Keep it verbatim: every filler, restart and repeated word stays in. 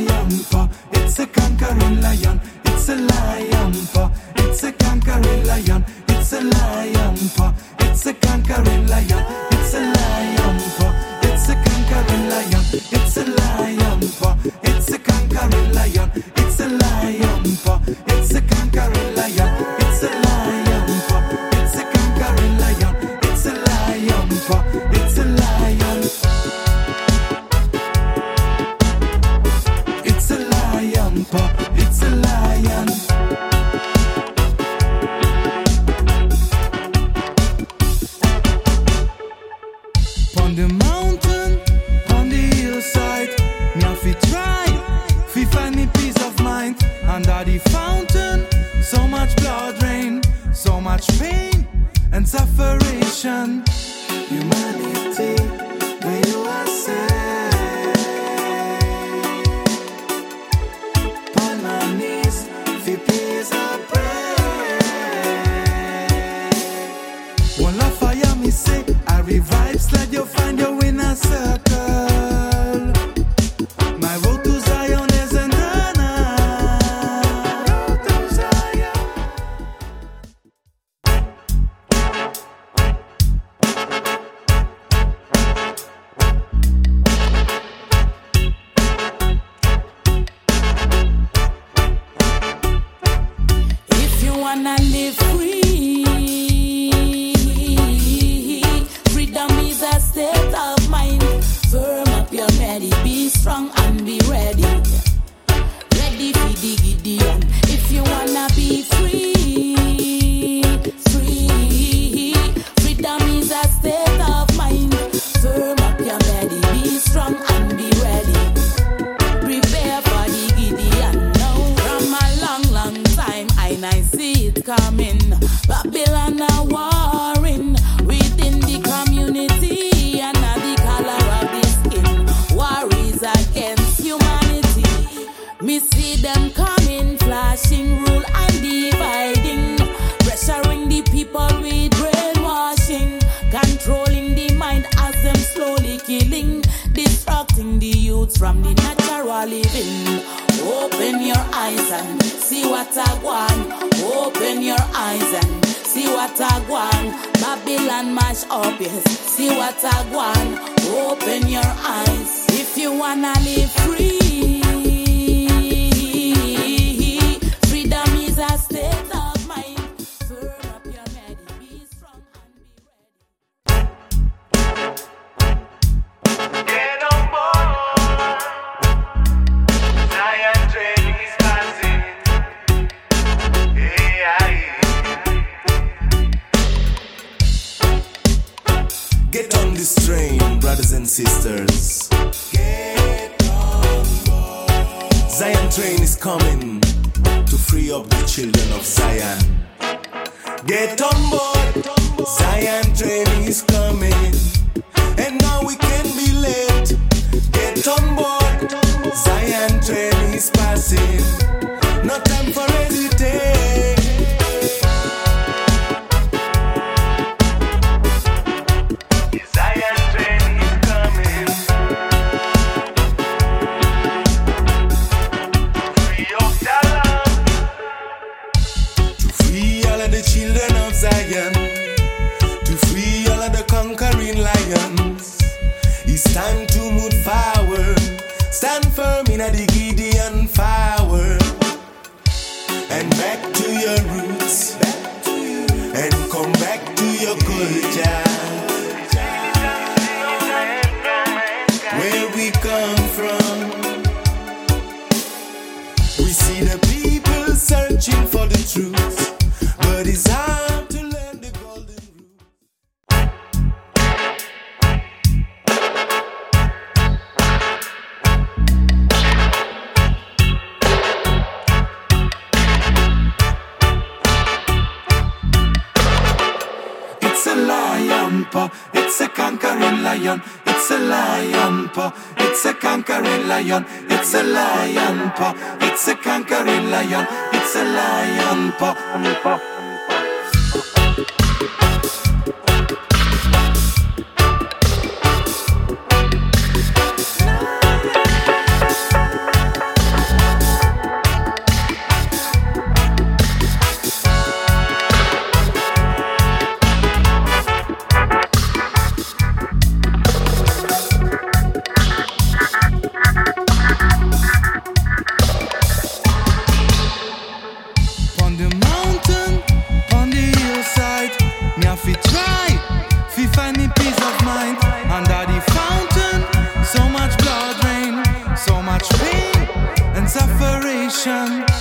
lion paw. It's a conquering lion. It's a lion paw. It's a conquering lion. It's a lion paw. It's a conquering lion. It's a lion paw. It's a conquering lion. It's a lion paw. It's a conquering lion. It's a lion paw. It's a conquering lion. It's a lion paw. It's a conquering lion. It's a lion paw. It's a lion. It's a lion paw. It's a lion. On the mountain, on the hillside, me have to try, fi find me peace of mind. Under the fountain, so much blood rain, so much pain and suffering. Humanity, where you are safe. On my knees, fi peace I pray. One love fire me say, I revive, slide you find your winner circle. My road to Zion is an honor. Road to Zion. If you wanna live free, freedom is a state of mind. Firm up your ready, be strong and be ready. Ready for the Gideon. If you wanna be free, free. Freedom is a state of mind. Firm up your ready, be strong and be ready. Prepare for the Gideon now. From a long, long time, I, I see it coming. Babylon are warring within the community and not the color of the skin. War is against humanity. Me see them coming, flashing, rule and dividing, pressuring the people with brainwashing, controlling the mind as them slowly killing, distracting the youths from the natural living. Open your eyes and see what I want. Open your eyes and see what I want. Babylon mash up, yes. See what I want. Open your eyes if you wanna live free. Freedom is a state of mind. Firm up your ready, be strong and be ready. Get on board. Zion train is passing. Yeah, yeah. Get on this train, brothers and sisters. Get on board. Zion train is coming to free up the children of Zion. Get on board. Zion train is coming, and now we can be late. Get on board. Zion train is passing. No time for hesitate. Zion train is coming. Free up the land. To free all of the children of Zion, to free all of the conquering lions. It's time to move forward. Stand firm in the Gideon power. And back to your roots. And come back to your culture. Where we come from. We see the people searching for the truth, but it's hard to learn the golden rule. It's a lion paw. It's a conquering lion. It's a lion paw. It's a conquering lion. It's a lion paw. It's a conquering lion. It's a lion paw. nation.